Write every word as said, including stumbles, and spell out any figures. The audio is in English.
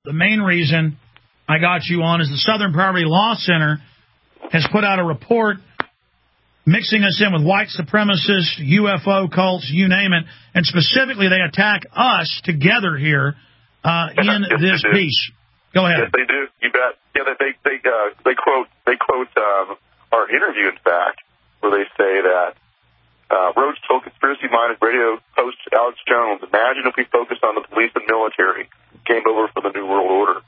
the main reason I got you on is the Southern Poverty Law Center has put out a report mixing us in with white supremacists, U F O cults, you name it, and specifically they attack us together here uh, in yes, this piece. Go ahead. Yes, they do. You bet. Yeah, they they uh, they quote they quote um, our interview, in fact, where they say that uh, Rhodes told conspiracy-minded radio host Alex Jones, "Imagine if we focused on the police and military, came over for the New World Order."